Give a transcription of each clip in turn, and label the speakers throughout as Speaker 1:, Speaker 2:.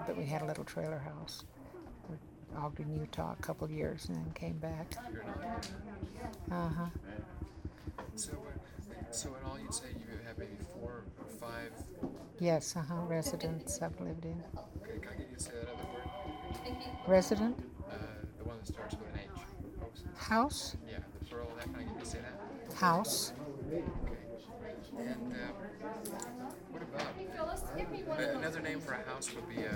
Speaker 1: but we had a little trailer house. We Ogden, Utah, a couple of years, and then came back.
Speaker 2: You're not.
Speaker 1: Uh-huh.
Speaker 2: So in all, you'd say you have maybe 4 or 5.
Speaker 1: Yes, residents I've lived in.
Speaker 2: Okay, can I get you to say that other word?
Speaker 1: Resident?
Speaker 2: The one that starts with an H.
Speaker 1: House?
Speaker 2: Yeah, the plural of that. Can I get you to say that?
Speaker 1: House.
Speaker 2: Okay. And what about another name for a house would be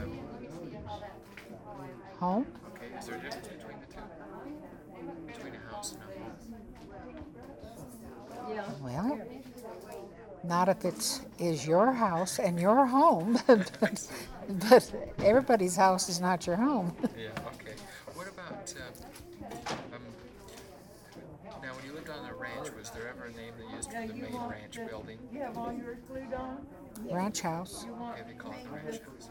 Speaker 1: Home?
Speaker 2: okay. Is there a difference between the two? Between a house and a home?
Speaker 1: Well, not if is your house and your home, but everybody's house is not your home.
Speaker 2: Yeah. Okay. What about now? When you lived on the ranch, was there ever a name they used for the main ranch building?
Speaker 1: Ranch house.
Speaker 2: Okay, they call it the ranch house.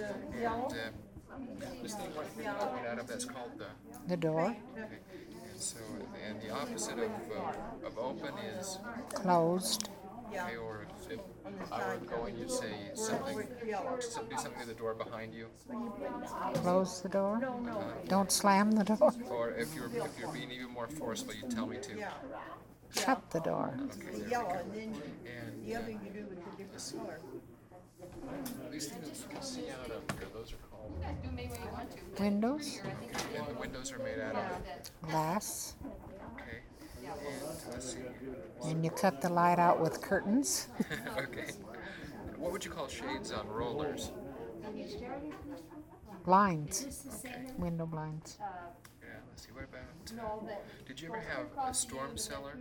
Speaker 2: And this thing right here that went out of that's called
Speaker 1: The door.
Speaker 2: okay. And so, and the opposite of open is
Speaker 1: Closed.
Speaker 2: okay, or if I were going, you'd say something to the door behind you.
Speaker 1: Close the door. Don't slam the door.
Speaker 2: Or if you're being even more forceful, you tell me to.
Speaker 1: Shut the door.
Speaker 2: Okay, there we go. And let's see. These things that you can see out of here, those are called.
Speaker 1: Windows.
Speaker 2: Okay, and the windows are made out of.
Speaker 1: Glass.
Speaker 2: Okay. And let's see.
Speaker 1: And you cut the light out with curtains.
Speaker 2: Okay. What would you call shades on rollers?
Speaker 1: Blinds.
Speaker 2: Okay.
Speaker 1: Window blinds.
Speaker 2: Yeah, let's see. What about. Did you ever have a storm cellar?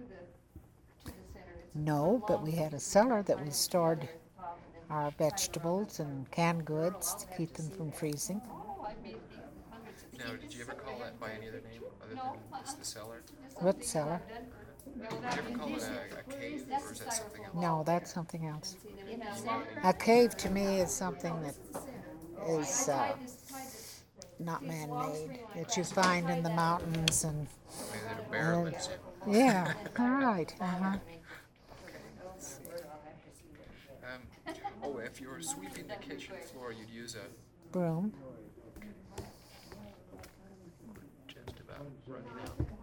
Speaker 1: No, but we had a cellar that we stored our vegetables and canned goods to keep them from freezing.
Speaker 2: Now, did you ever call that by any other name other than just the cellar?
Speaker 1: What cellar?
Speaker 2: Did you ever call it a cave, or is that something else?
Speaker 1: No, that's something else. A cave to me is something that is not man-made, that you find in the mountains and.
Speaker 2: Maybe that a bear lives in.
Speaker 1: Yeah, right. Uh-huh.
Speaker 2: Oh, if you were sweeping the kitchen floor, you'd use a.
Speaker 1: Broom.
Speaker 2: Just about running out.